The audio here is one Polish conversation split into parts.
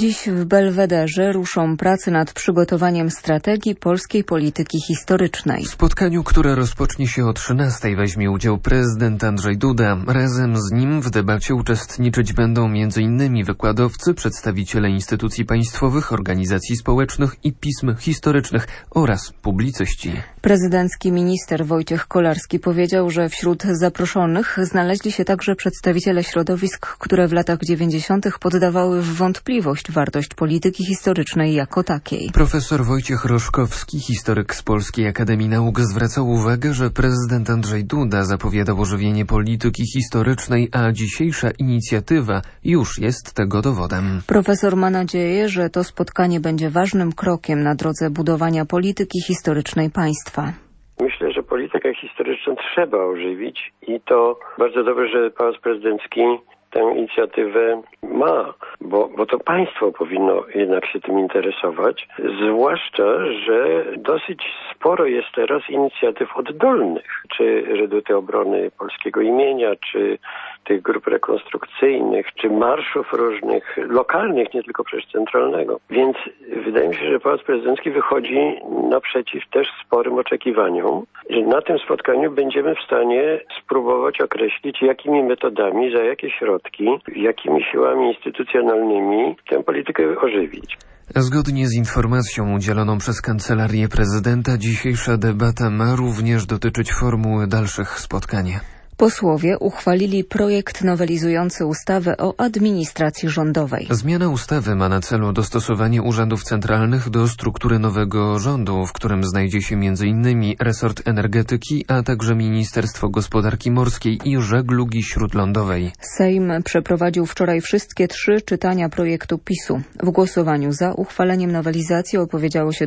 Dziś w Belwederze ruszą prace nad przygotowaniem strategii polskiej polityki historycznej. W spotkaniu, które rozpocznie się o 13:00, weźmie udział prezydent Andrzej Duda. Razem z nim w debacie uczestniczyć będą m.in. wykładowcy, przedstawiciele instytucji państwowych, organizacji społecznych i pism historycznych oraz publicyści. Prezydencki minister Wojciech Kolarski powiedział, że wśród zaproszonych znaleźli się także przedstawiciele środowisk, które w latach 90. poddawały w wątpliwość wartość polityki historycznej jako takiej. Profesor Wojciech Roszkowski, historyk z Polskiej Akademii Nauk, zwracał uwagę, że prezydent Andrzej Duda zapowiadał ożywienie polityki historycznej, a dzisiejsza inicjatywa już jest tego dowodem. Profesor ma nadzieję, że to spotkanie będzie ważnym krokiem na drodze budowania polityki historycznej państwa. Myślę, że politykę historyczną trzeba ożywić i to bardzo dobrze, że Pałac Prezydencki tę inicjatywę ma, bo to państwo powinno jednak się tym interesować, zwłaszcza, że dosyć sporo jest teraz inicjatyw oddolnych, czy Reduty Obrony Polskiego Imienia, czy tych grup rekonstrukcyjnych, czy marszów różnych, lokalnych, nie tylko przecież centralnego. Więc wydaje mi się, że Pałac Prezydencki wychodzi naprzeciw też sporym oczekiwaniom, że na tym spotkaniu będziemy w stanie spróbować określić, jakimi metodami, za jakie środki, jakimi siłami instytucjonalnymi tę politykę ożywić. Zgodnie z informacją udzieloną przez Kancelarię Prezydenta, dzisiejsza debata ma również dotyczyć formuły dalszych spotkań. Posłowie uchwalili projekt nowelizujący ustawę o administracji rządowej. Zmiana ustawy ma na celu dostosowanie urzędów centralnych do struktury nowego rządu, w którym znajdzie się m.in. resort energetyki, a także Ministerstwo Gospodarki Morskiej i Żeglugi Śródlądowej. Sejm przeprowadził wczoraj wszystkie 3 czytania projektu PiS-u. W głosowaniu za uchwaleniem nowelizacji opowiedziało się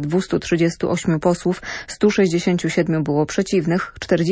238 posłów, 167 było przeciwnych,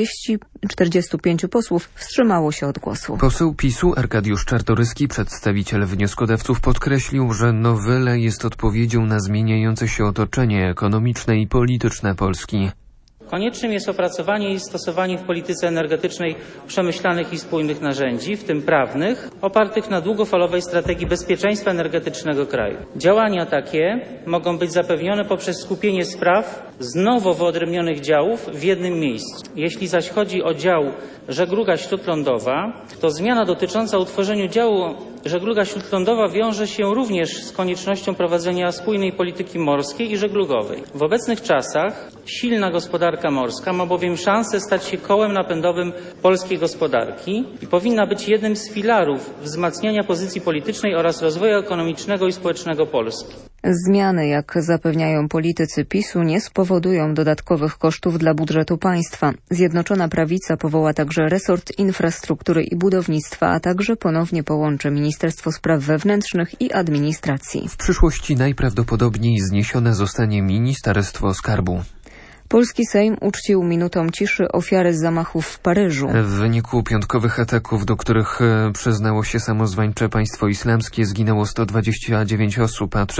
45 posłów wstrzymało się od głosu. Poseł PiS-u Arkadiusz Czartoryski, przedstawiciel wnioskodawców, podkreślił, że nowela jest odpowiedzią na zmieniające się otoczenie ekonomiczne i polityczne Polski. Koniecznym jest opracowanie i stosowanie w polityce energetycznej przemyślanych i spójnych narzędzi, w tym prawnych, opartych na długofalowej strategii bezpieczeństwa energetycznego kraju. Działania takie mogą być zapewnione poprzez skupienie spraw z nowo wyodrębnionych działów w jednym miejscu. Jeśli zaś chodzi o dział żegluga śródlądowa, to zmiana dotycząca utworzenia działu żegluga śródlądowa wiąże się również z koniecznością prowadzenia spójnej polityki morskiej i żeglugowej. W obecnych czasach silna gospodarka morska ma bowiem szansę stać się kołem napędowym polskiej gospodarki i powinna być jednym z filarów wzmacniania pozycji politycznej oraz rozwoju ekonomicznego i społecznego Polski. Zmiany, jak zapewniają politycy PiS-u, nie spowodują dodatkowych kosztów dla budżetu państwa. Zjednoczona Prawica powoła także resort infrastruktury i budownictwa, a także ponownie połączy Ministerstwo Spraw Wewnętrznych i Administracji. W przyszłości najprawdopodobniej zniesione zostanie Ministerstwo Skarbu. Polski Sejm uczcił minutą ciszy ofiary zamachów w Paryżu. W wyniku piątkowych ataków, do których przyznało się samozwańcze państwo islamskie, zginęło 129 osób, a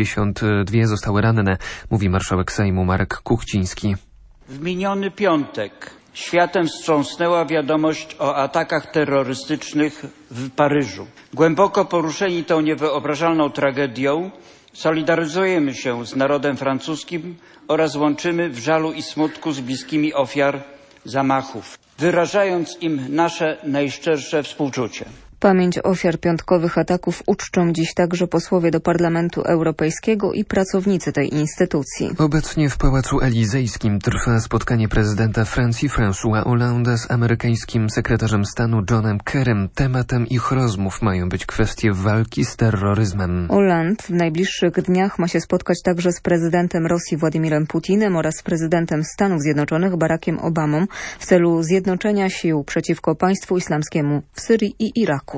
352 zostały ranne, mówi marszałek Sejmu Marek Kuchciński. W miniony piątek światem wstrząsnęła wiadomość o atakach terrorystycznych w Paryżu. Głęboko poruszeni tą niewyobrażalną tragedią solidaryzujemy się z narodem francuskim oraz łączymy w żalu i smutku z bliskimi ofiar zamachów, wyrażając im nasze najszczersze współczucie. Pamięć ofiar piątkowych ataków uczczą dziś także posłowie do Parlamentu Europejskiego i pracownicy tej instytucji. Obecnie w Pałacu Elizejskim trwa spotkanie prezydenta Francji François Hollande z amerykańskim sekretarzem stanu Johnem Kerrym. Tematem ich rozmów mają być kwestie walki z terroryzmem. Hollande w najbliższych dniach ma się spotkać także z prezydentem Rosji Władimirem Putinem oraz z prezydentem Stanów Zjednoczonych Barackiem Obamą w celu zjednoczenia sił przeciwko państwu islamskiemu w Syrii i Iraku.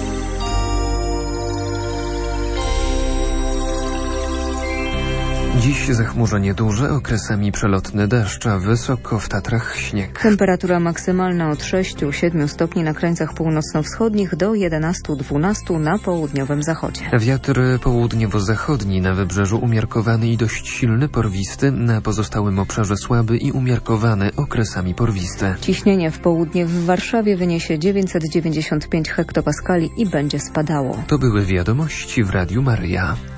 Dziś Dziś zachmurzenie duże, okresami przelotny deszcz, a wysoko w Tatrach śnieg. Temperatura maksymalna od 6-7 stopni na krańcach północno-wschodnich do 11-12 na południowym zachodzie. Wiatr południowo-zachodni, na wybrzeżu umiarkowany i dość silny, porwisty, na pozostałym obszarze słaby i umiarkowany, okresami porwisty. Ciśnienie w południe w Warszawie wyniesie 995 hektopaskali i będzie spadało. To były wiadomości w Radiu Maryja.